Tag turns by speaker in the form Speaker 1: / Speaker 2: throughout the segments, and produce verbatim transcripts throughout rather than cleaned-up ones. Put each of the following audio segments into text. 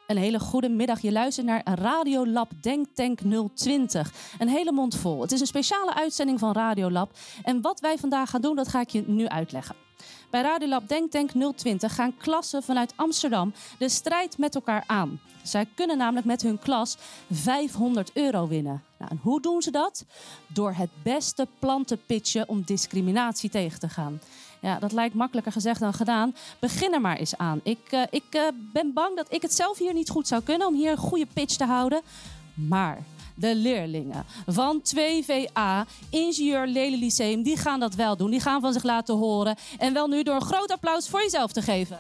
Speaker 1: Een hele goede middag. Je luistert naar Radiolab Denktank nul twintig. Een hele mond vol. Het is een speciale uitzending van Radiolab. En wat wij vandaag gaan doen, dat ga ik je nu uitleggen. Bij Radiolab Denktank nul twintig gaan klassen vanuit Amsterdam de strijd met elkaar aan. Zij kunnen namelijk met hun klas vijfhonderd euro winnen. Nou, en hoe doen ze dat? Door het beste plan te pitchen om discriminatie tegen te gaan. Ja, dat lijkt makkelijker gezegd dan gedaan. Begin er maar eens aan. Ik, uh, ik uh, ben bang dat ik het zelf hier niet goed zou kunnen om hier een goede pitch te houden. Maar de leerlingen van twee V A, Ingenieur Lely Lyceum, die gaan dat wel doen. Die gaan van zich laten horen. En wel nu door een groot applaus voor jezelf te geven.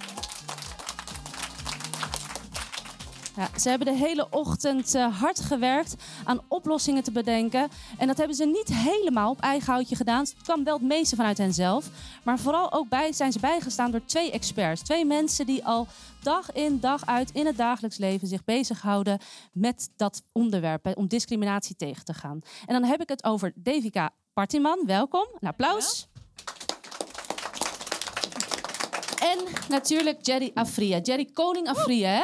Speaker 1: Ja, ze hebben de hele ochtend uh, hard gewerkt aan oplossingen te bedenken. En dat hebben ze niet helemaal op eigen houtje gedaan. Het kwam wel het meeste vanuit henzelf. Maar vooral ook bij, zijn ze bijgestaan door twee experts. Twee mensen die al dag in dag uit in het dagelijks leven zich bezighouden met dat onderwerp. Om discriminatie tegen te gaan. En dan heb ik het over Devika Partiman. Welkom. Een applaus. En natuurlijk Jerry Afrië. Jerry Koning Afrië, hè?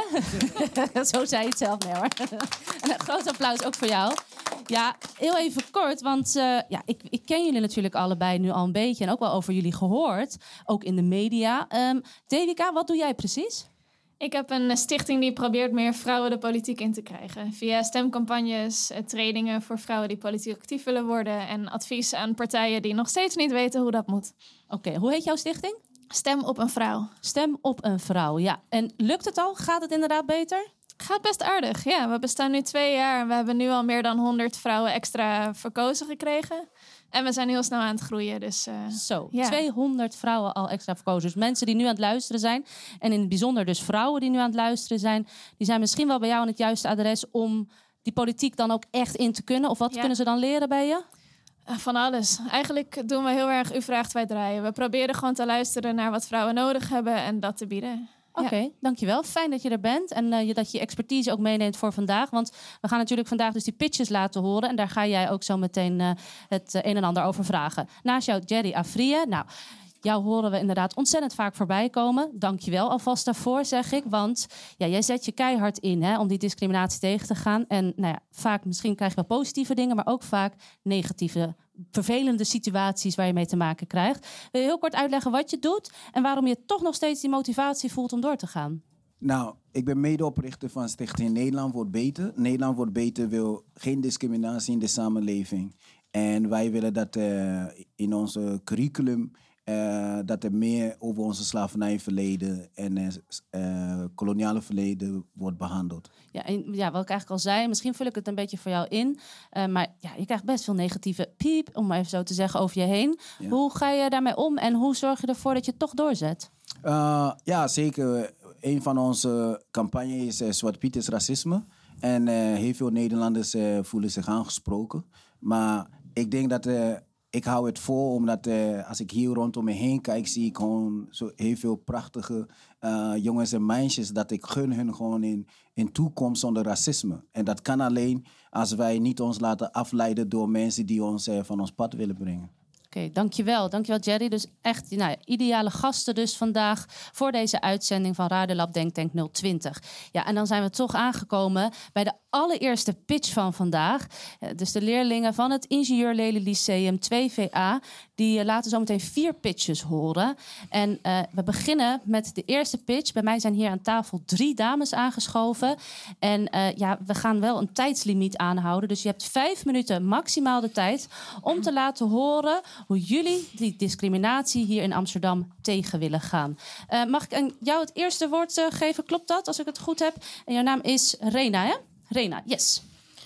Speaker 1: Zo zei je het zelf, nee hoor. En een groot applaus ook voor jou. Ja, heel even kort, want uh, ja, ik, ik ken jullie natuurlijk allebei nu al een beetje. En ook wel over jullie gehoord, ook in de media. Um, Devika, wat doe jij precies?
Speaker 2: Ik heb een stichting die probeert meer vrouwen de politiek in te krijgen. Via stemcampagnes, trainingen voor vrouwen die politiek actief willen worden. En advies aan partijen die nog steeds niet weten hoe dat moet.
Speaker 1: Oké, okay, hoe heet jouw stichting?
Speaker 2: Stem op een vrouw.
Speaker 1: Stem op een vrouw, ja. En lukt het al? Gaat het inderdaad beter?
Speaker 2: Gaat best aardig, ja. We bestaan nu twee jaar en we hebben nu al meer dan honderd vrouwen extra verkozen gekregen. En we zijn heel snel aan het groeien. Dus, uh,
Speaker 1: Zo,
Speaker 2: ja.
Speaker 1: tweehonderd vrouwen al extra verkozen. Dus mensen die nu aan het luisteren zijn. En in het bijzonder dus vrouwen die nu aan het luisteren zijn. Die zijn misschien wel bij jou aan het juiste adres om die politiek dan ook echt in te kunnen. Of wat ja. kunnen ze dan leren bij je?
Speaker 2: Van alles. Eigenlijk doen we heel erg u vraagt, wij draaien. We proberen gewoon te luisteren naar wat vrouwen nodig hebben en dat te bieden.
Speaker 1: Oké, okay, ja. Dankjewel. Fijn dat je er bent en uh, dat je je expertise ook meeneemt voor vandaag. Want we gaan natuurlijk vandaag dus die pitches laten horen. En daar ga jij ook zo meteen uh, het uh, een en ander over vragen. Naast jou Jerry Afrië. Nou, jou horen we inderdaad ontzettend vaak voorbij komen. Dankjewel alvast daarvoor, zeg ik. Want ja, jij zet je keihard in hè, om die discriminatie tegen te gaan. En nou ja, vaak misschien krijg je wel positieve dingen, maar ook vaak negatieve, vervelende situaties waar je mee te maken krijgt. Wil je heel kort uitleggen wat je doet en waarom je toch nog steeds die motivatie voelt om door te gaan?
Speaker 3: Nou, ik ben medeoprichter van Stichting Nederland wordt beter. Nederland wordt beter wil geen discriminatie in de samenleving. En wij willen dat uh, in onze curriculum Uh, dat er meer over onze slavernijverleden en uh, uh, koloniale verleden wordt behandeld.
Speaker 1: Ja, en ja, wat ik eigenlijk al zei, misschien vul ik het een beetje voor jou in. Uh, maar ja, je krijgt best veel negatieve piep, om maar even zo te zeggen, over je heen. Ja. Hoe ga je daarmee om en hoe zorg je ervoor dat je het toch doorzet?
Speaker 3: Uh, ja, zeker. Een van onze campagnes is uh, Zwart Piet is racisme. En uh, heel veel Nederlanders uh, voelen zich aangesproken. Maar ik denk dat Uh, Ik hou het vol, omdat uh, als ik hier rondom me heen kijk, zie ik gewoon zo heel veel prachtige uh, jongens en meisjes. Dat ik gun hun gewoon in, in toekomst zonder racisme. En dat kan alleen als wij niet ons laten afleiden door mensen die ons uh, van ons pad willen brengen.
Speaker 1: Oké, okay, dankjewel. Dankjewel Jerry. Dus echt nou ja, ideale gasten dus vandaag voor deze uitzending van Radiolab Denktank nul twintig. Ja, en dan zijn we toch aangekomen bij de allereerste pitch van vandaag. Dus de leerlingen van het Ingenieur Lely Lyceum twee V A, die laten zo meteen vier pitches horen. En uh, we beginnen met de eerste pitch. Bij mij zijn hier aan tafel drie dames aangeschoven. En uh, ja, we gaan wel een tijdslimiet aanhouden. Dus je hebt vijf minuten maximaal de tijd om te laten horen hoe jullie die discriminatie hier in Amsterdam tegen willen gaan. Uh, mag ik aan jou het eerste woord uh, geven? Klopt dat, als ik het goed heb? En jouw naam is Rena, hè? Rena, yes.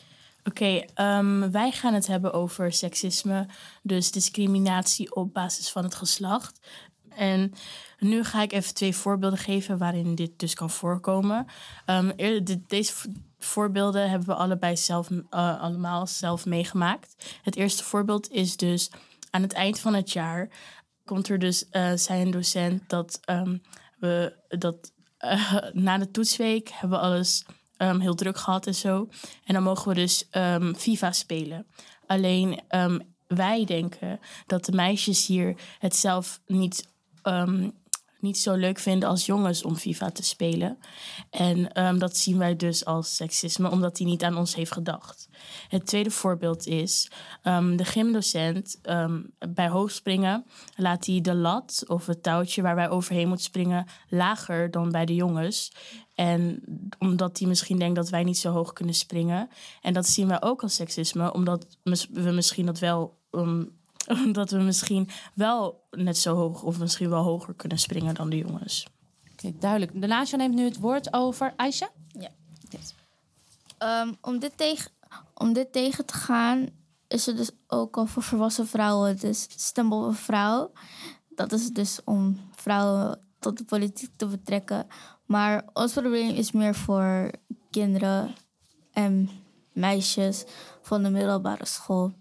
Speaker 4: Oké, okay, um, wij gaan het hebben over seksisme. Dus discriminatie op basis van het geslacht. En nu ga ik even twee voorbeelden geven waarin dit dus kan voorkomen. Um, de, deze voorbeelden hebben we allebei zelf, uh, allemaal zelf meegemaakt. Het eerste voorbeeld is dus aan het eind van het jaar komt er dus, uh, zei een docent dat um, we dat uh, na de toetsweek hebben we alles um, heel druk gehad en zo. En dan mogen we dus um, FIFA spelen. Alleen um, wij denken dat de meisjes hier het zelf niet um, niet zo leuk vinden als jongens om FIFA te spelen. En um, dat zien wij dus als seksisme, omdat hij niet aan ons heeft gedacht. Het tweede voorbeeld is, um, de gymdocent um, bij hoogspringen laat hij de lat of het touwtje waar wij overheen moeten springen lager dan bij de jongens. En omdat hij misschien denkt dat wij niet zo hoog kunnen springen. En dat zien wij ook als seksisme, omdat we misschien dat wel... Um, omdat we misschien wel net zo hoog of misschien wel hoger kunnen springen dan de jongens.
Speaker 1: Oké, okay, duidelijk. Natasja neemt nu het woord over. Aisha?
Speaker 5: Ja. Yes. Um, om, dit tegen, om dit tegen te gaan is er dus ook al voor volwassen vrouwen dus Stem op een vrouw. Dat is dus om vrouwen tot de politiek te betrekken. Maar ons probleem is meer voor kinderen en meisjes van de middelbare school.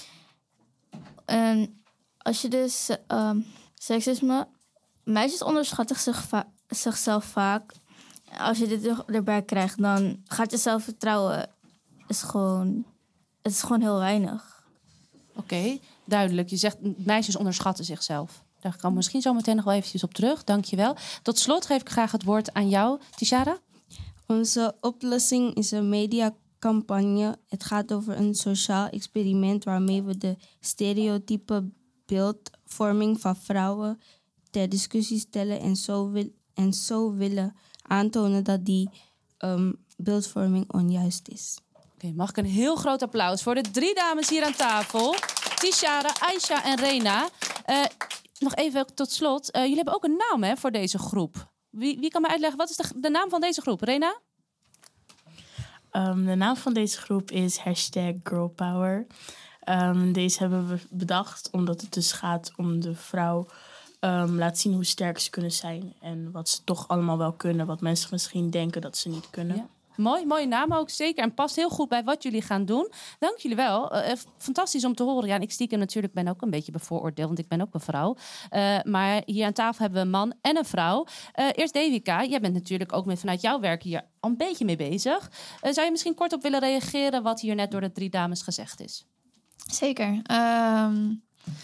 Speaker 5: En als je dus um, seksisme... Meisjes onderschatten zich va- zichzelf vaak. Als je dit er, erbij krijgt, dan gaat je zelfvertrouwen... Is gewoon, het is gewoon heel weinig.
Speaker 1: Oké, okay, duidelijk. Je zegt meisjes onderschatten zichzelf. Daar kan ik misschien zo meteen nog wel eventjes op terug. Dank je wel. Tot slot geef ik graag het woord aan jou, Tishara.
Speaker 6: Onze oplossing is een mediacampagne. Het gaat over een sociaal experiment waarmee we de stereotype beeldvorming van vrouwen ter discussie stellen en zo, wil, en zo willen aantonen dat die um, beeldvorming onjuist is.
Speaker 1: Oké, okay, mag ik een heel groot applaus voor de drie dames hier aan tafel. Tishara, Aisha en Rena. Uh, nog even tot slot. Uh, jullie hebben ook een naam hè, voor deze groep. Wie, wie kan me uitleggen, wat is de, de naam van deze groep? Rena?
Speaker 4: Um, de naam van deze groep is hashtag girlpower. Um, deze hebben we bedacht omdat het dus gaat om de vrouw... Um, laat zien hoe sterk ze kunnen zijn. En wat ze toch allemaal wel kunnen. Wat mensen misschien denken dat ze niet kunnen.
Speaker 1: Ja. Mooi, mooie naam ook zeker. En past heel goed bij wat jullie gaan doen. Dank jullie wel. Uh, fantastisch om te horen. Ja, en ik stiekem natuurlijk ben ook een beetje bevooroordeeld. Want ik ben ook een vrouw. Uh, maar hier aan tafel hebben we een man en een vrouw. Uh, eerst Devika. Jij bent natuurlijk ook met, vanuit jouw werk hier al een beetje mee bezig. Uh, zou je misschien kort op willen reageren wat hier net door de drie dames gezegd is?
Speaker 2: Zeker. Um...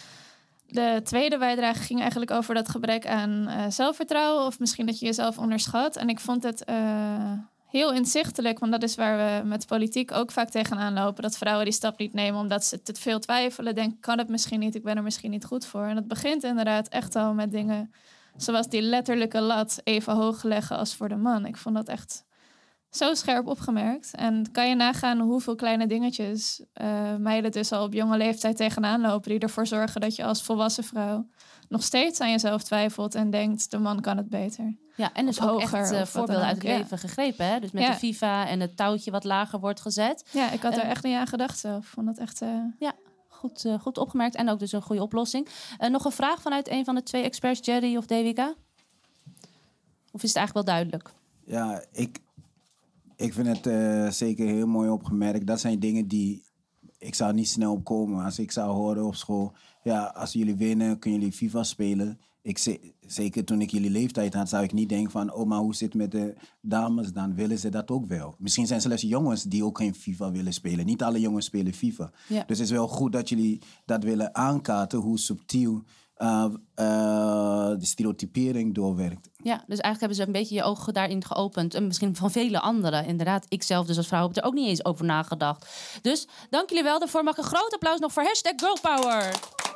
Speaker 2: De tweede bijdrage ging eigenlijk over dat gebrek aan uh, zelfvertrouwen... of misschien dat je jezelf onderschat. En ik vond het uh, heel inzichtelijk... want dat is waar we met politiek ook vaak tegenaan lopen... dat vrouwen die stap niet nemen omdat ze te veel twijfelen... denken, kan het misschien niet, ik ben er misschien niet goed voor. En dat begint inderdaad echt al met dingen... zoals die letterlijke lat even hoog leggen als voor de man. Ik vond dat echt... zo scherp opgemerkt. En kan je nagaan hoeveel kleine dingetjes uh, meiden dus al op jonge leeftijd tegenaan lopen... die ervoor zorgen dat je als volwassen vrouw nog steeds aan jezelf twijfelt... en denkt, de man kan het beter.
Speaker 1: Ja, en dus
Speaker 2: of
Speaker 1: ook
Speaker 2: hoger,
Speaker 1: echt uh, voorbeelden uit het
Speaker 2: ja.
Speaker 1: leven gegrepen. Hè? Dus met
Speaker 2: ja.
Speaker 1: de FIFA en het touwtje wat lager wordt gezet.
Speaker 2: Ja, ik had er
Speaker 1: uh,
Speaker 2: echt niet aan gedacht zelf. Ik vond dat echt... Uh...
Speaker 1: Ja. Goed, uh, goed opgemerkt en ook dus een goede oplossing. Uh, nog een vraag vanuit een van de twee experts, Jerry of Devika? Of is het eigenlijk wel duidelijk?
Speaker 3: Ja, ik... Ik vind het uh, zeker heel mooi opgemerkt. Dat zijn dingen die... Ik zou niet snel opkomen als ik zou horen op school... Ja, als jullie winnen, kunnen jullie FIFA spelen. Ik ze- zeker toen ik jullie leeftijd had, zou ik niet denken van... Oh, maar hoe zit het met de dames? Dan willen ze dat ook wel. Misschien zijn zelfs jongens die ook geen FIFA willen spelen. Niet alle jongens spelen FIFA. Ja. Dus het is wel goed dat jullie dat willen aankaarten... hoe subtiel uh, uh, de stereotypering doorwerkt.
Speaker 1: Ja, dus eigenlijk hebben ze een beetje je ogen daarin geopend. En misschien van vele anderen. Inderdaad, ik zelf dus als vrouw heb er ook niet eens over nagedacht. Dus dank jullie wel. Daarvoor mag ik een groot applaus nog voor hashtag girlpower.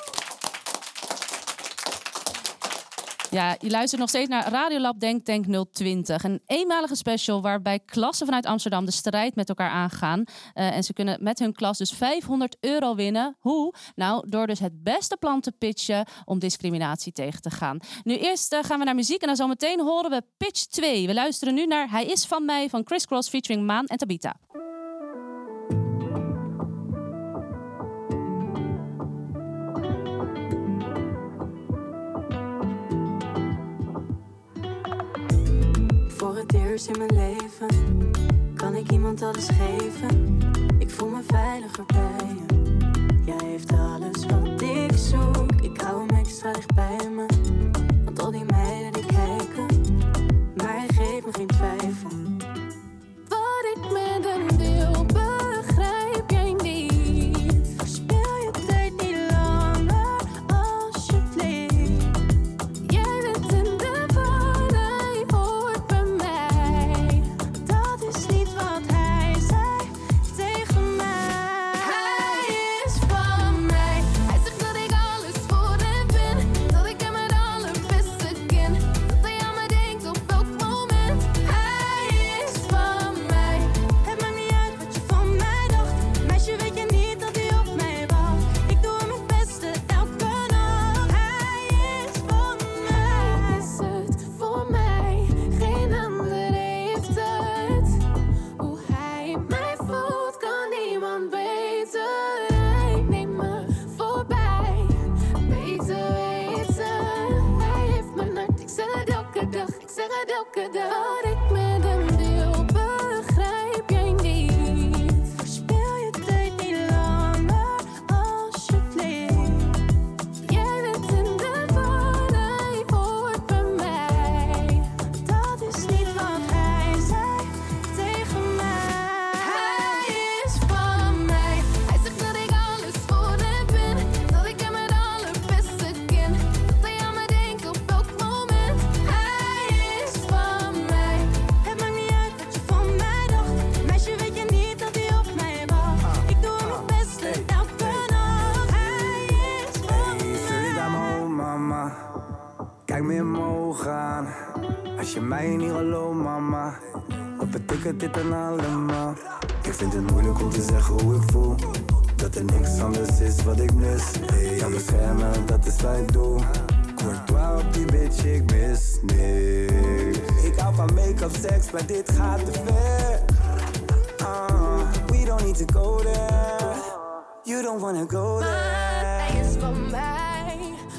Speaker 1: Ja, je luistert nog steeds naar Radiolab Denk Tank nul twintig. Een eenmalige special waarbij klassen vanuit Amsterdam de strijd met elkaar aangaan. Uh, en ze kunnen met hun klas dus vijfhonderd euro winnen. Hoe? Nou, door dus het beste plan te pitchen om discriminatie tegen te gaan. Nu eerst uh, gaan we naar muziek en dan zometeen horen we Pitch twee. We luisteren nu naar Hij is van mij van Criss Cross featuring Maan en Tabita.
Speaker 7: Voor het eerst in mijn leven kan ik iemand alles geven. Ik voel me veiliger bij je. Jij heeft alles wat ik zoek. Ik hou hem extra dicht bij me. Want al die meiden die kijken, maar hij geeft me geen twijfel. Wat ik met hem wil, begrijp jij niet. Verspil je tijd niet langer, alsjeblieft. Jij bent in de
Speaker 8: je niet geloven, mama. Wat betekent dit dan allemaal? Ik vind het moeilijk om te zeggen hoe ik voel. Dat er niks anders is wat ik mis. Hey, aan beschermen, dat is wat ik doe. Courtois op die bitch, ik mis niks. Ik hou van make-up, seks, maar dit gaat te ver. Uh, we don't need to go there. You don't wanna go there.
Speaker 9: Maar hij is van mij.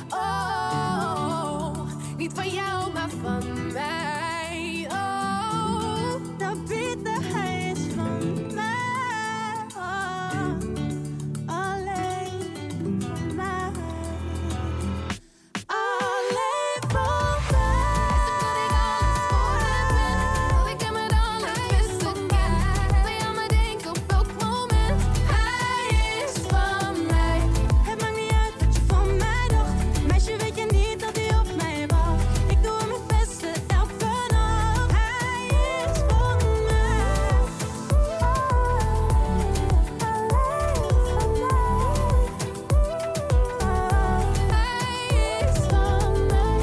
Speaker 9: Oh, niet van jou, maar van mij. Oh, dan bitte, hij is van mij. Oh, alleen van mij. Alleen van mij. Is het dat ik alles voor hem ben? Dat ik hem het allerbeste ken. Dat hij aan me denkt op elk moment. Hij is van mij. Het maakt niet uit wat je van mij dacht. Meisje, weet je niet dat hij op mij wacht. Ik doe hem het beste elke nacht. Hij is van mij. Hij is van mij.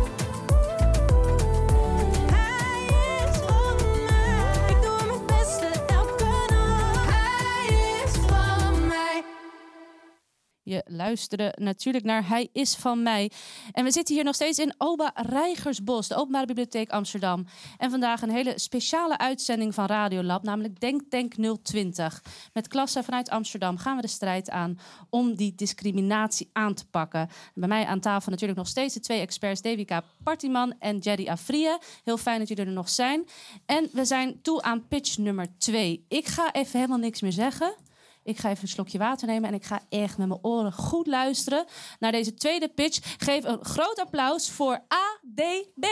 Speaker 9: Hij is van mij. Ik doe hem het beste elke nacht. Hij is van mij.
Speaker 1: Je luisterde natuurlijk naar Hij is van mij. En we zitten hier nog steeds in Oba Reigersbos, de Openbare Bibliotheek Amsterdam. En vandaag een hele speciale uitzending van Radiolab, namelijk Denk Tank nul twintig. Met klassen vanuit Amsterdam gaan we de strijd aan om die discriminatie aan te pakken. Bij mij aan tafel natuurlijk nog steeds de twee experts, Devika Partiman en Jerry Afrië. Heel fijn dat jullie er nog zijn. En we zijn toe aan pitch nummer twee. Ik ga even helemaal niks meer zeggen. Ik ga even een slokje water nemen en ik ga echt met mijn oren goed luisteren naar deze tweede pitch. Geef een groot applaus voor A D B.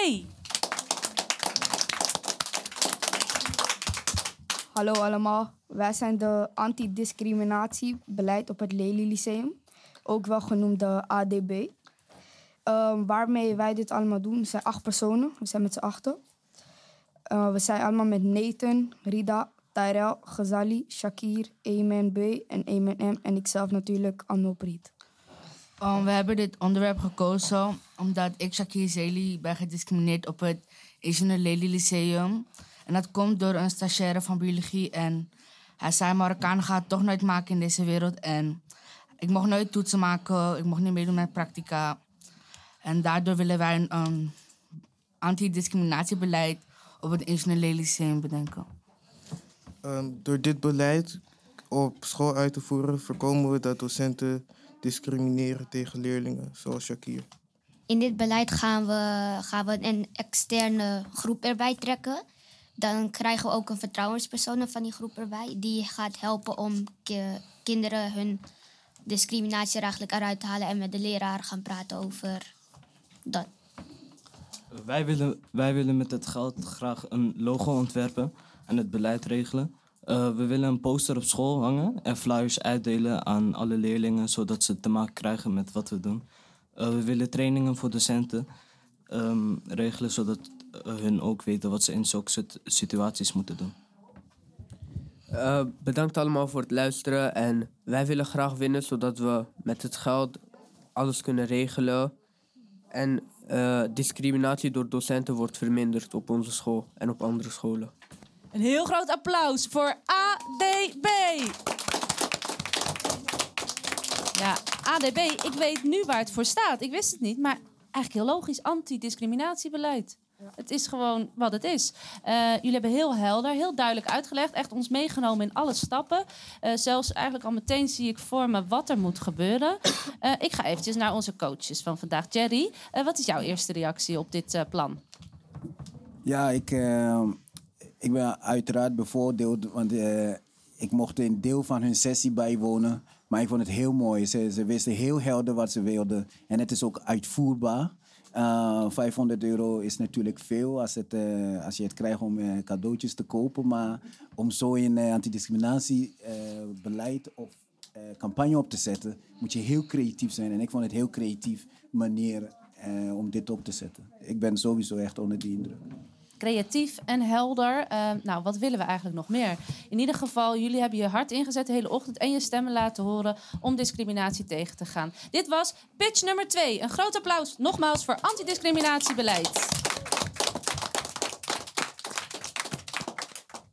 Speaker 10: Hallo allemaal, wij zijn de antidiscriminatiebeleid op het Lely Lyceum, ook wel genoemd de A D B. Uh, waarmee wij dit allemaal doen, we zijn acht personen, we zijn met z'n achten. Uh, we zijn allemaal met Nathan, Rida, Tyrell, Ghazali, Shakir, Ayman B en Ayman M en ikzelf natuurlijk, Anno Priet.
Speaker 11: Um, we hebben dit onderwerp gekozen omdat ik, Shakir Zeli, ben gediscrimineerd op het Asian Lely Lyceum. En dat komt door een stagiaire van biologie. En hij zei, Marokkaan gaat het toch nooit maken in deze wereld. En ik mocht nooit toetsen maken, ik mocht niet meedoen met practica. En daardoor willen wij een um, antidiscriminatiebeleid op het Asian Lely Lyceum bedenken.
Speaker 12: Um, door dit beleid op school uit te voeren voorkomen we dat docenten discrimineren tegen leerlingen, zoals Shakir.
Speaker 13: In dit beleid gaan we, gaan we een externe groep erbij trekken. Dan krijgen we ook een vertrouwenspersoon van die groep erbij. Die gaat helpen om ki- kinderen hun discriminatie er eigenlijk eruit te halen en met de leraar gaan praten over dat.
Speaker 14: Wij willen, wij willen met het geld graag een logo ontwerpen en het beleid regelen. Uh, we willen een poster op school hangen en flyers uitdelen aan alle leerlingen, zodat ze te maken krijgen met wat we doen. Uh, we willen trainingen voor docenten um, regelen, zodat uh, hun ook weten wat ze in zulke soort situaties moeten doen.
Speaker 15: Uh, bedankt allemaal voor het luisteren en wij willen graag winnen, zodat we met het geld alles kunnen regelen. En uh, discriminatie door docenten wordt verminderd op onze school en op andere scholen.
Speaker 1: Een heel groot applaus voor A D B. Ja, A D B, ik weet nu waar het voor staat. Ik wist het niet, maar eigenlijk heel logisch. Antidiscriminatiebeleid. Ja. Het is gewoon wat het is. Uh, jullie hebben heel helder, heel duidelijk uitgelegd. Echt ons meegenomen in alle stappen. Uh, zelfs eigenlijk al meteen zie ik voor me wat er moet gebeuren. Uh, ik ga eventjes naar onze coaches van vandaag. Jerry, uh, wat is jouw eerste reactie op dit uh, plan?
Speaker 3: Ja, ik... Uh... Ik ben uiteraard bevoordeeld, want uh, ik mocht een deel van hun sessie bijwonen. Maar ik vond het heel mooi. Ze, ze wisten heel helder wat ze wilden. En het is ook uitvoerbaar. Uh, vijfhonderd euro is natuurlijk veel als, het, uh, als je het krijgt om uh, cadeautjes te kopen. Maar om zo een uh, antidiscriminatiebeleid uh, of uh, campagne op te zetten, moet je heel creatief zijn. En ik vond het een heel creatief manier uh, om dit op te zetten. Ik ben sowieso echt onder die indruk.
Speaker 1: Creatief en helder. Uh, nou, wat willen we eigenlijk nog meer? In ieder geval, jullie hebben je hart ingezet de hele ochtend en je stemmen laten horen om discriminatie tegen te gaan. Dit was pitch nummer twee. Een groot applaus nogmaals voor antidiscriminatiebeleid.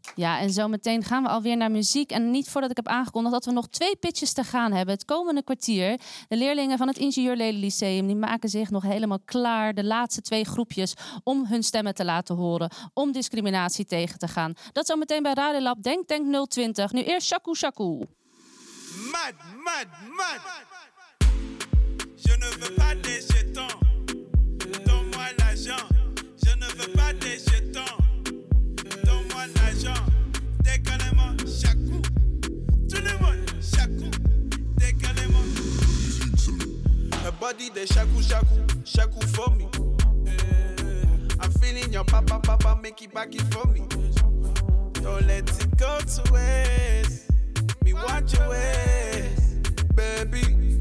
Speaker 1: Ja, en zometeen gaan we alweer naar muziek. En niet voordat ik heb aangekondigd dat we nog twee pitches te gaan hebben. Het komende kwartier. De leerlingen van het Ingenieur Lely Lyceum die maken zich nog helemaal klaar. De laatste twee groepjes om hun stemmen te laten horen. Om discriminatie tegen te gaan. Dat zometeen bij Radiolab Denk Tank nul twintig. Nu eerst Shaku Shaku.
Speaker 16: Mad, mad, mad. Je ne veux pas des jetons. Donne-moi l'argent. Je ne veux pas des jetons. Donne-moi l'argent. Décalez-moi, Shaku. Tout le monde, Shaku. Décalez-moi. Her body, they shaku, shaku. Shaku for me. I'm feeling your papa, papa, make it back it for me. Don't let it go to waste. Me want your ways, baby,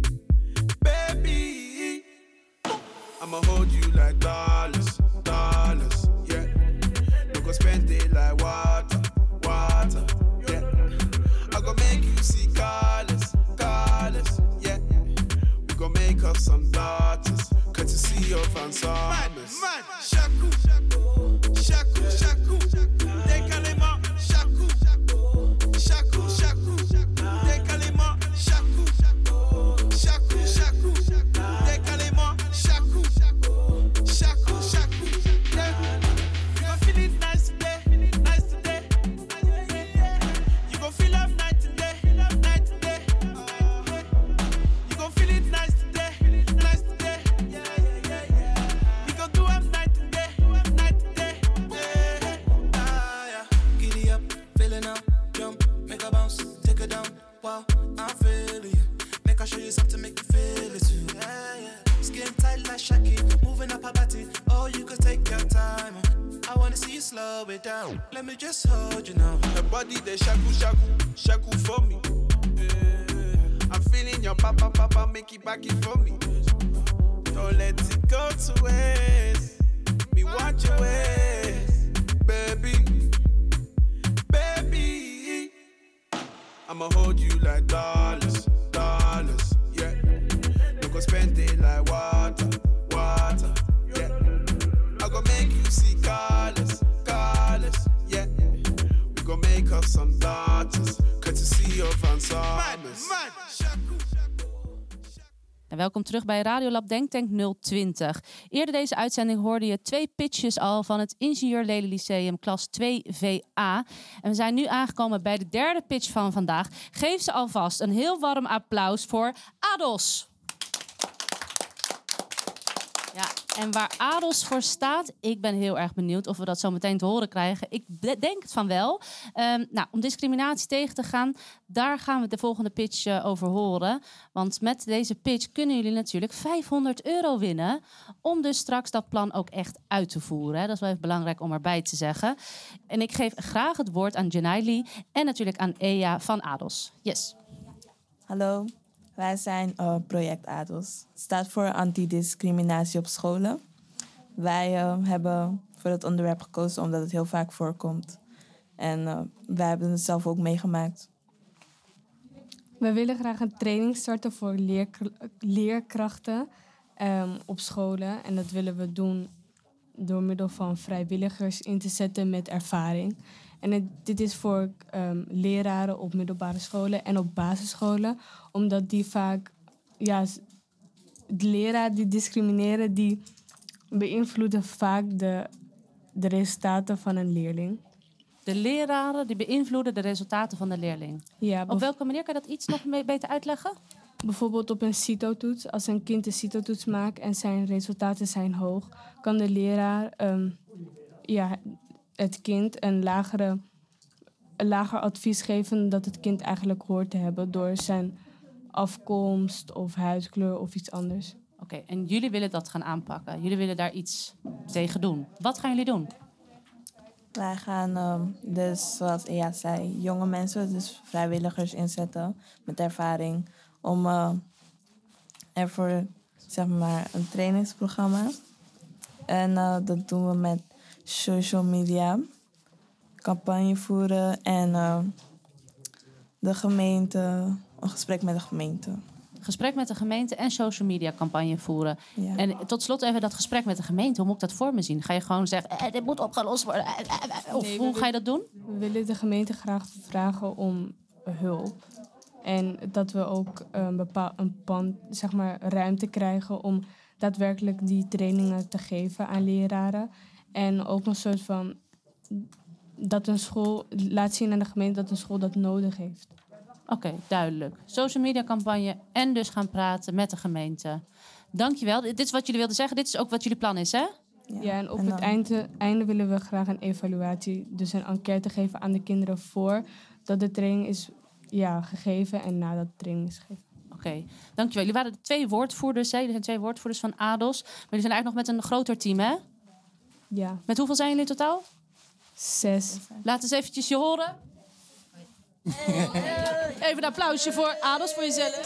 Speaker 16: baby. I'ma hold you like dollars, dollars, yeah. We gon' spend it like water, water, yeah. I gon' make you see colors, colors, yeah. We gon' make us some daughters, courtesy of ensembles. Man, man, shaku, shaku, shaku, décalez-moi, shaku, shaku, shaku, décalez-moi, shaku, shaku, shaku, décalez-moi, shaku, shaku, shaku, yeah. You gon' feel it nice today, nice today. You gon' feel up night today, night today. You gon' feel it nice today, nice today. You gon' do up night today, night today. Ah, yeah. Giddy up, feeling out, jump, make a bounce, take it down. Wow, I'm feeling you. Make I show you something, make you feel it too. Yeah, yeah. Skin tight like Shaki, moving up her body. Oh, you could take your time. I wanna see you slow it down. Let me just hold you now. Her body, they shaku, shaku, shaku for me. I'm feeling your papa, papa, make it back it for me. Don't let it go to waste. Me want your ways, baby, baby. I'ma hold you like dollars, dollars, yeah. We gon' spend it like water, water, yeah. I gon' make you see colors, colors, yeah. We gon' make us some daughters, courtesy of ensembles. Man, man, shaku.
Speaker 1: En welkom terug bij Radiolab Denk Tank nul twintig. Eerder deze uitzending hoorde je twee pitches al van het Ingenieur Lely Lyceum klas twee V A. En we zijn nu aangekomen bij de derde pitch van vandaag. Geef ze alvast een heel warm applaus voor Ados. Ja, en waar Ados voor staat, ik ben heel erg benieuwd of we dat zo meteen te horen krijgen. Ik denk het van wel. Um, nou, om discriminatie tegen te gaan, daar gaan we de volgende pitch uh, over horen. Want met deze pitch kunnen jullie natuurlijk vijfhonderd euro winnen. Om dus straks dat plan ook echt uit te voeren. Hè. Dat is wel even belangrijk om erbij te zeggen. En ik geef graag het woord aan Janaili en natuurlijk aan Ea van Ados. Yes.
Speaker 17: Hallo. Wij zijn uh, Project Ados. Het staat voor antidiscriminatie op scholen. Wij uh, hebben voor het onderwerp gekozen omdat het heel vaak voorkomt. En uh, wij hebben het zelf ook meegemaakt.
Speaker 18: We willen graag een training starten voor leerk- leerkrachten um, op scholen. En dat willen we doen door middel van vrijwilligers in te zetten met ervaring. En het, dit is voor um, leraren op middelbare scholen en op basisscholen. Omdat die vaak, ja, de leraren die discrimineren, die beïnvloeden vaak de, de resultaten van een leerling.
Speaker 1: De leraren die beïnvloeden de resultaten van de leerling.
Speaker 18: Ja,
Speaker 1: op welke manier kan je dat iets nog mee beter uitleggen?
Speaker 18: Bijvoorbeeld op een CITO-toets. Als een kind een CITO-toets maakt en zijn resultaten zijn hoog, kan de leraar um, ja, het kind een, lagere, een lager advies geven dat het kind eigenlijk hoort te hebben door zijn afkomst of huidskleur of iets anders.
Speaker 1: Oké, okay, en jullie willen dat gaan aanpakken. Jullie willen daar iets tegen doen. Wat gaan jullie doen?
Speaker 17: Wij gaan um, dus, zoals Ea zei, jonge mensen, dus vrijwilligers inzetten met ervaring om uh, ervoor, zeg maar, een trainingsprogramma. En uh, dat doen we met social media, campagne voeren en uh, de gemeente, een gesprek met de gemeente.
Speaker 1: Gesprek met de gemeente en social media campagne voeren.
Speaker 17: Ja.
Speaker 1: En tot slot even dat gesprek met de gemeente. Hoe moet ik dat voor me zien? Ga je gewoon zeggen, eh, dit moet opgelost worden? Eh, eh, eh. Of
Speaker 18: Nee, we
Speaker 1: hoe ga je dat doen?
Speaker 18: We willen de gemeente graag vragen om hulp. En dat we ook een bepaald een pand, zeg maar, ruimte krijgen om daadwerkelijk die trainingen te geven aan leraren. En ook een soort van dat een school laat zien aan de gemeente dat een school dat nodig heeft.
Speaker 1: Oké, okay, duidelijk. Social media campagne en dus gaan praten met de gemeente. Dankjewel. Dit is wat jullie wilden zeggen. Dit is ook wat jullie plan is, hè?
Speaker 18: Ja, ja en op en het einde, einde willen we graag een evaluatie. Dus een enquête geven aan de kinderen voor dat de training is ja, gegeven en nadat de training is gegeven.
Speaker 1: Oké, okay, dankjewel. Jullie waren de twee woordvoerders, hè? Jullie zijn twee woordvoerders van A D O S. Maar jullie zijn eigenlijk nog met een groter team, hè?
Speaker 18: Ja.
Speaker 1: Met hoeveel zijn jullie in totaal?
Speaker 18: Zes.
Speaker 1: Laat eens eventjes je horen. Even een applausje voor A D O S, voor jezelf.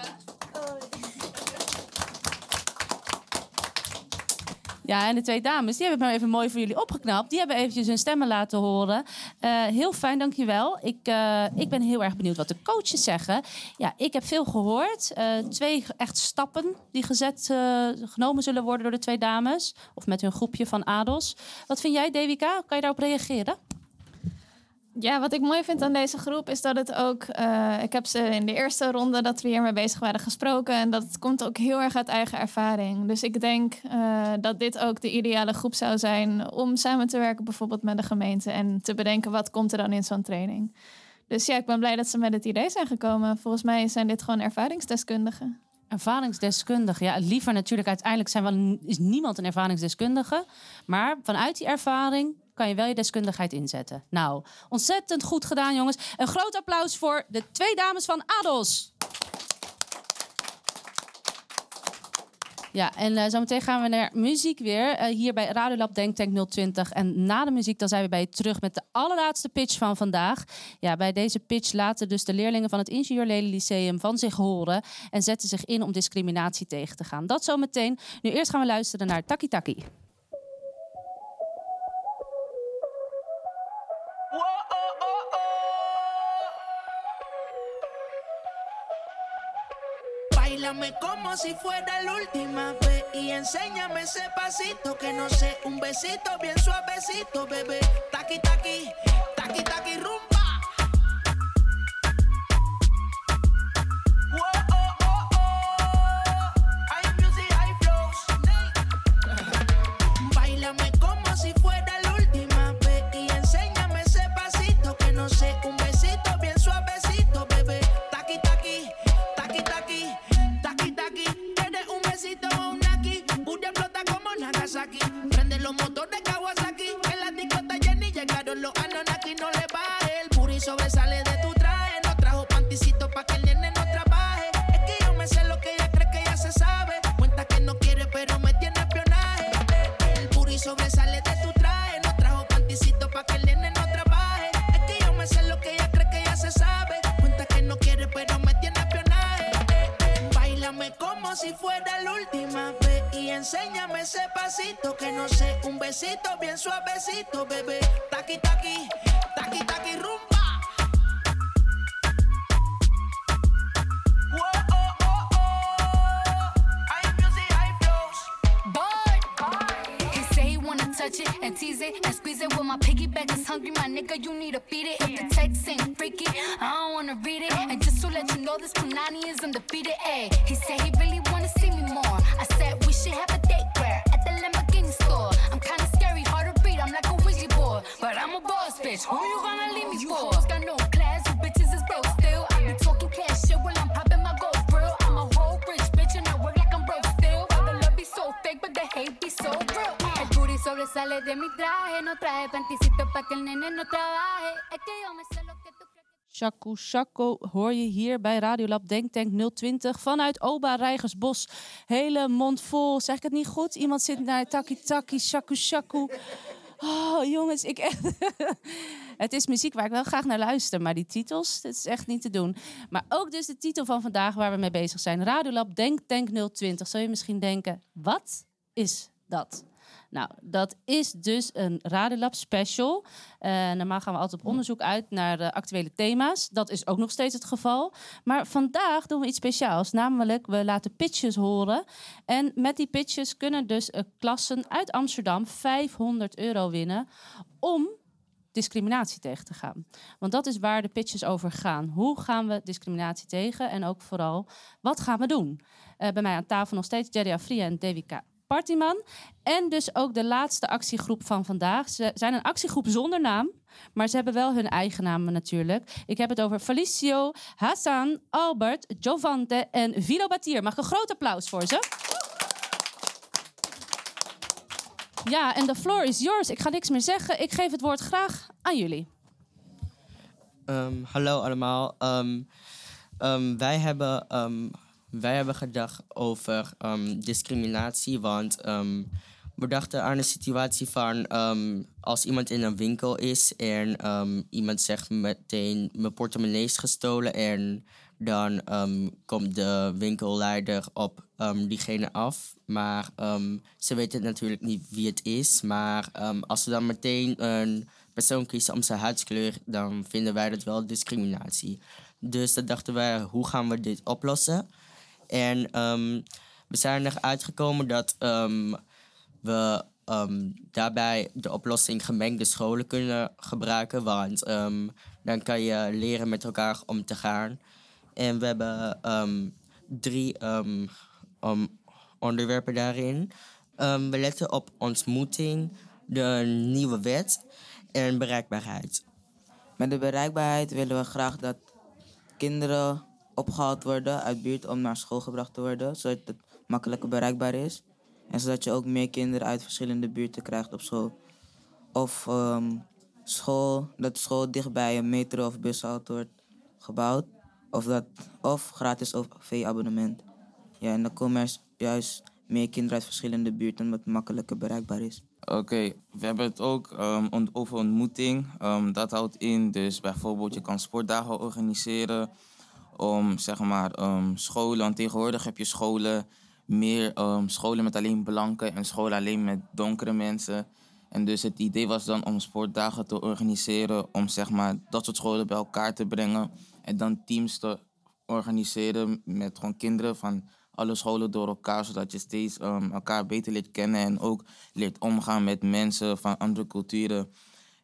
Speaker 1: Ja, en de twee dames, die hebben maar even mooi voor jullie opgeknapt. Die hebben eventjes hun stemmen laten horen. Uh, heel fijn, dankjewel. Ik, uh, ik ben heel erg benieuwd wat de coaches zeggen. Ja, ik heb veel gehoord. Uh, twee echt stappen die gezet, uh, genomen zullen worden door de twee dames. Of met hun groepje van A D O S. Wat vind jij, Devika? Kan je daarop reageren?
Speaker 2: Ja, wat ik mooi vind aan deze groep is dat het ook... Uh, ik heb ze in de eerste ronde dat we hiermee bezig waren gesproken. En dat komt ook heel erg uit eigen ervaring. Dus ik denk uh, dat dit ook de ideale groep zou zijn om samen te werken bijvoorbeeld met de gemeente. En te bedenken wat komt er dan in zo'n training. Dus ja, ik ben blij dat ze met het idee zijn gekomen. Volgens mij zijn dit gewoon ervaringsdeskundigen.
Speaker 1: Ervaringsdeskundige, ja, liever natuurlijk. Uiteindelijk zijn we, is niemand een ervaringsdeskundige. Maar vanuit die ervaring kan je wel je deskundigheid inzetten. Nou, ontzettend goed gedaan, jongens. Een groot applaus voor de twee dames van A D O S. Ja, en uh, zometeen gaan we naar muziek weer. Uh, hier bij Radiolab Denktank nul twintig. En na de muziek dan zijn we bij je terug met de allerlaatste pitch van vandaag. Ja, bij deze pitch laten dus de leerlingen van het Ingenieur Lely Lyceum van zich horen. En zetten zich in om discriminatie tegen te gaan. Dat zometeen. Nu eerst gaan we luisteren naar Taki Taki.
Speaker 19: Báilame como si fuera la última vez y enséñame ese pasito que no sé, un besito bien suavecito, bebé. Taki taki, taki taki rumba. Whoa, oh, oh, oh. High music, high flows. Báilame como si fuera la última vez y enséñame ese pasito que no sé, un besito bien suavecito, bebé. Taki taki, taki taki. Taki taki, ¿quieres un besito o un naki? Booty explota como Nagasaki. Prende los motores Kawasaki. En la discota Jenny llegaron los Anunnaki. No le baje, el booty sobresale de tu traje. No trajo panticito pa' que el nene no trabaje. Es que yo me sé lo que ella cree que ya se sabe. Cuenta que no quiere pero me tiene espionaje. El booty sobresale de tu traje. No trajo panticito pa' que el nene no trabaje. Es que yo me sé lo que ella cree que ya se sabe. Cuenta que no quiere pero me tiene espionaje. Báilame como si fuera la última vez y enséñame ese pasito que no sé, un besito bien suavecito, bebé. Taki taki, taki taki rumba. Whoa, oh, oh, oh. High music, high flows.
Speaker 20: Boy, he say he wanna touch it and tease it and squeeze it. When my piggyback is hungry, my nigga, you need to feed it. If the text ain't freaky, I don't wanna read it. And just to let you know, this Punani is undefeated. Ay, he said he really wanna see me more. I said we should have a date where at the Lamborghini store. I'm kinda scary, hard to read, I'm like a Ouija board. But I'm a boss bitch, who you gonna leave me for? You got no class, you bitches is broke still. I be talking cash shit while I'm popping my gold grill. I'm a whole rich bitch and I work like I'm broke still. All the love be so fake, but the hate be so real. El booty sobresale de mi traje, no traje panticito pa' que el nene no trabaje. Es que yo me sé lo que tú crees.
Speaker 1: Shaku Shako hoor je hier bij Radiolab Denktank nul twintig vanuit Oba Rijgersbos. Hele mond vol. Zeg ik het niet goed? Iemand zit naar Taki Taki, Shaku Shaku. Oh, jongens, ik echt... Het is muziek waar ik wel graag naar luister, maar die titels, dat is echt niet te doen. Maar ook dus de titel van vandaag waar we mee bezig zijn. Radiolab Denktank nul twintig. Zou je misschien denken, wat is dat? Nou, dat is dus een Radiolab special. Uh, normaal gaan we altijd op onderzoek uit naar de actuele thema's. Dat is ook nog steeds het geval. Maar vandaag doen we iets speciaals. Namelijk, we laten pitches horen. En met die pitches kunnen dus uh, klassen uit Amsterdam vijfhonderd euro winnen om discriminatie tegen te gaan. Want dat is waar de pitches over gaan. Hoe gaan we discriminatie tegen? En ook vooral, wat gaan we doen? Uh, bij mij aan tafel nog steeds Jerry Afria en Devika Partiman. En dus ook de laatste actiegroep van vandaag. Ze zijn een actiegroep zonder naam, maar ze hebben wel hun eigen namen natuurlijk. Ik heb het over Felicio, Hassan, Albert, Giovante en Vilo Batier. Mag ik een groot applaus voor ze? Ja, en de floor is yours. Ik ga niks meer zeggen. Ik geef het woord graag aan jullie.
Speaker 21: Um, hallo allemaal. Um, um, wij, hebben, um, wij hebben gedacht over um, discriminatie, want um, we dachten aan de situatie van um, als iemand in een winkel is en um, iemand zegt meteen mijn portemonnee is gestolen en dan um, komt de winkelleider op um, diegene af. Maar um, ze weten natuurlijk niet wie het is. Maar um, als ze dan meteen een persoon kiezen om zijn huidskleur, dan vinden wij dat wel discriminatie. Dus dan dachten wij, hoe gaan we dit oplossen? En um, we zijn eruit gekomen dat um, we um, daarbij de oplossing gemengde scholen kunnen gebruiken. Want um, dan kan je leren met elkaar om te gaan. En we hebben um, drie um, um, onderwerpen daarin. Um, we letten op ontmoeting, de nieuwe wet en bereikbaarheid.
Speaker 22: Met de bereikbaarheid willen we graag dat kinderen opgehaald worden uit buurt om naar school gebracht te worden, zodat het makkelijker bereikbaar is. En zodat je ook meer kinderen uit verschillende buurten krijgt op school. Of um, school, dat school dichtbij een metro- of bushalte wordt gebouwd. Of, dat, of gratis O V-abonnement. Ja, en dan komen er juist meer kinderen uit verschillende buurten, omdat het makkelijker bereikbaar is.
Speaker 23: Oké, okay, we hebben het ook um, on- over ontmoeting. Um, dat houdt in, dus bijvoorbeeld je kan sportdagen organiseren om zeg maar um, scholen. Want tegenwoordig heb je scholen, meer um, scholen met alleen blanken en scholen alleen met donkere mensen. En dus het idee was dan om sportdagen te organiseren om zeg maar dat soort scholen bij elkaar te brengen. En dan teams te organiseren met gewoon kinderen van alle scholen door elkaar, zodat je steeds um, elkaar beter leert kennen en ook leert omgaan met mensen van andere culturen.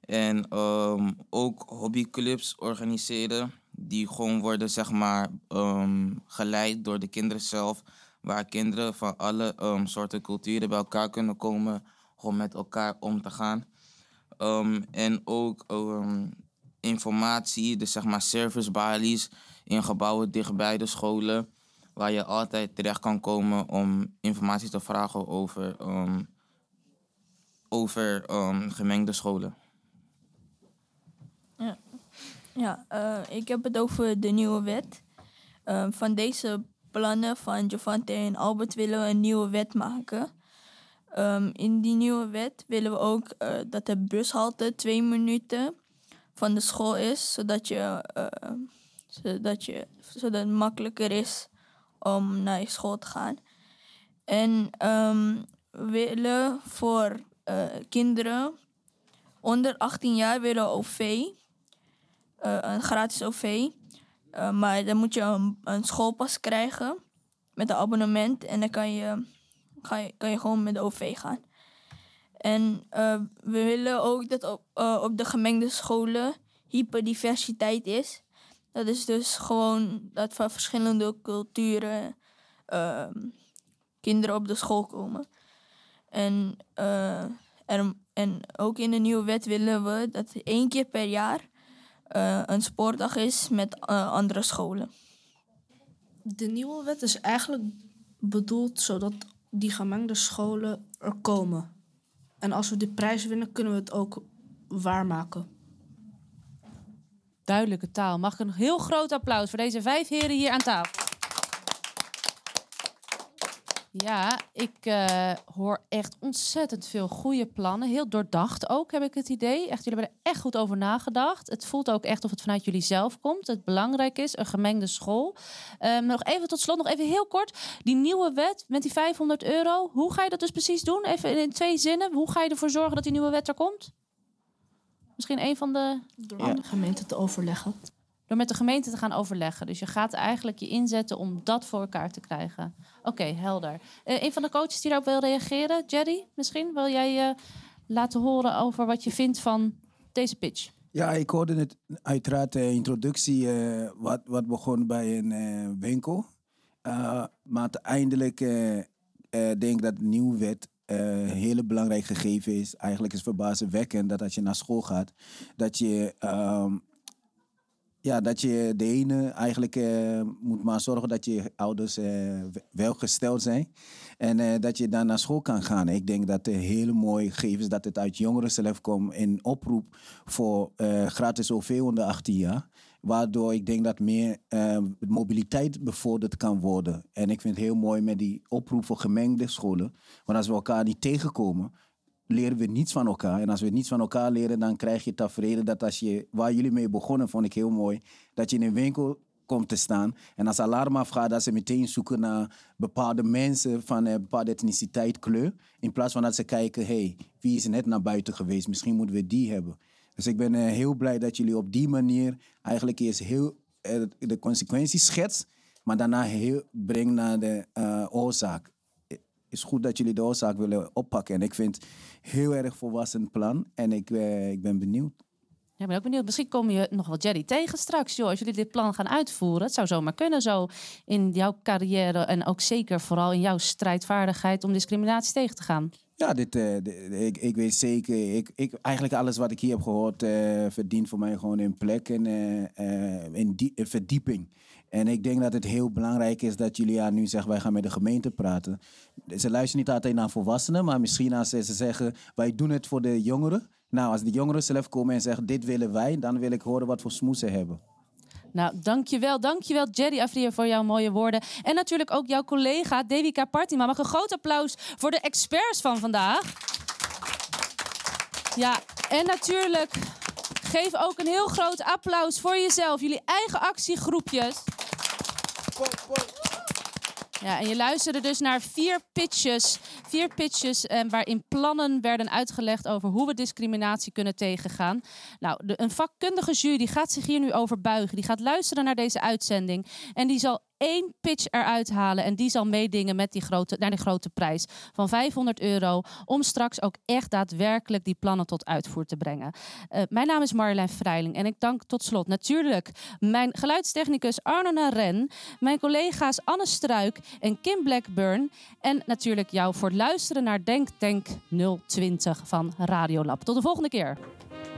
Speaker 23: En um, ook hobbyclubs organiseren, die gewoon worden zeg maar um, geleid door de kinderen zelf, waar kinderen van alle um, soorten culturen bij elkaar kunnen komen, gewoon met elkaar om te gaan. Um, en ook um, informatie, dus zeg maar servicebalies in gebouwen dichtbij de scholen, waar je altijd terecht kan komen om informatie te vragen over, um, over um, gemengde scholen.
Speaker 24: Ja, ja uh, ik heb het over de nieuwe wet. Uh, van deze plannen van Giovante en Albert willen we een nieuwe wet maken. Um, in die nieuwe wet willen we ook uh, dat de bushalte twee minuten van de school is, zodat, je, uh, zodat, je, zodat het makkelijker is om naar je school te gaan. En um, we willen voor uh, kinderen onder achttien jaar willen O V, uh, een gratis O V. Uh, maar dan moet je een, een schoolpas krijgen met een abonnement en dan kan je, kan je, kan je gewoon met de O V gaan. En uh, we willen ook dat op, uh, op de gemengde scholen hyperdiversiteit is. Dat is dus gewoon dat van verschillende culturen uh, kinderen op de school komen. En, uh, er, en ook in de nieuwe wet willen we dat één keer per jaar uh, een sportdag is met uh, andere scholen.
Speaker 25: De nieuwe wet is eigenlijk bedoeld zodat die gemengde scholen er komen. En als we die prijs winnen, kunnen we het ook waarmaken.
Speaker 1: Duidelijke taal. Mag ik een heel groot applaus voor deze vijf heren hier aan tafel? Ja, ik uh, hoor echt ontzettend veel goede plannen. Heel doordacht ook, heb ik het idee. Echt, jullie hebben er echt goed over nagedacht. Het voelt ook echt of het vanuit jullie zelf komt. Het belangrijk is, een gemengde school. Um, nog even tot slot, nog even heel kort. Die nieuwe wet met die vijfhonderd euro. Hoe ga je dat dus precies doen? Even in twee zinnen. Hoe ga je ervoor zorgen dat die nieuwe wet er komt? Misschien een van de...
Speaker 25: Door ja. de gemeente te overleggen.
Speaker 1: Door met de gemeente te gaan overleggen. Dus je gaat eigenlijk je inzetten om dat voor elkaar te krijgen. Oké, okay, helder. Uh, een van de coaches die daarop wil reageren, Jerry, misschien? Wil jij uh, laten horen over wat je vindt van deze pitch?
Speaker 3: Ja, ik hoorde het uiteraard de uh, introductie uh, wat, wat begon bij een uh, winkel. Uh, maar uiteindelijk uh, uh, denk ik dat de nieuwe wet een uh, hele belangrijk gegeven is. Eigenlijk is verbazingwekkend dat als je naar school gaat, dat je... Um, Ja, dat je de ene eigenlijk uh, moet maar zorgen dat je ouders uh, welgesteld zijn. En uh, dat je dan naar school kan gaan. Ik denk dat het hele mooi gegeven is dat het uit jongeren zelf komt. Een oproep voor uh, gratis O V onder achttien jaar. Waardoor ik denk dat meer uh, mobiliteit bevorderd kan worden. En ik vind het heel mooi met die oproep voor gemengde scholen. Want als we elkaar niet tegenkomen, leren we niets van elkaar. En als we niets van elkaar leren, dan krijg je tafereelen dat als je, waar jullie mee begonnen, vond ik heel mooi, dat je in een winkel komt te staan en als alarm afgaat, dat ze meteen zoeken naar bepaalde mensen van een bepaalde etniciteit, kleur, in plaats van dat ze kijken, hey, wie is net naar buiten geweest? Misschien moeten we die hebben. Dus ik ben uh, heel blij dat jullie op die manier eigenlijk eerst heel uh, de consequenties schets, maar daarna heel brengt naar de uh, oorzaak. Het is goed dat jullie de oorzaak willen oppakken. En ik vind het heel erg volwassen plan. En ik, uh, ik ben benieuwd.
Speaker 1: Ja, ik ben ook benieuwd. Misschien kom je nog wel Jerry tegen straks. Joh, als jullie dit plan gaan uitvoeren. Het zou zomaar kunnen zo in jouw carrière. En ook zeker vooral in jouw strijdvaardigheid om discriminatie tegen te gaan.
Speaker 3: Ja, dit, uh, dit, ik, ik weet zeker. Ik, ik, eigenlijk alles wat ik hier heb gehoord uh, verdient voor mij gewoon een plek en uh, uh, een, die, een verdieping. En ik denk dat het heel belangrijk is dat jullie ja, nu zeggen, wij gaan met de gemeente praten. Ze luisteren niet altijd naar volwassenen, maar misschien als ze zeggen, wij doen het voor de jongeren. Nou, als de jongeren zelf komen en zeggen, dit willen wij, dan wil ik horen wat voor smoes ze hebben.
Speaker 1: Nou, dankjewel. Dankjewel Jerry Afrier voor jouw mooie woorden. En natuurlijk ook jouw collega Devika Partima. Mag een groot applaus voor de experts van vandaag. Ja, en natuurlijk geef ook een heel groot applaus voor jezelf. Jullie eigen actiegroepjes. Ja, en je luisterde dus naar vier pitches. Vier pitches eh, waarin plannen werden uitgelegd over hoe we discriminatie kunnen tegengaan. Nou, de, een vakkundige jury die gaat zich hier nu over buigen. Die gaat luisteren naar deze uitzending. En die zal één pitch eruit halen. En die zal meedingen met die grote, naar die grote prijs van vijfhonderd euro. Om straks ook echt daadwerkelijk die plannen tot uitvoer te brengen. Uh, mijn naam is Marjolein Vrijling. En ik dank tot slot natuurlijk mijn geluidstechnicus Arno Naren. Mijn collega's Anne Struik en Kim Blackburn. En natuurlijk jou voor het luisteren naar Denk Tank nul twintig van Radiolab. Tot de volgende keer.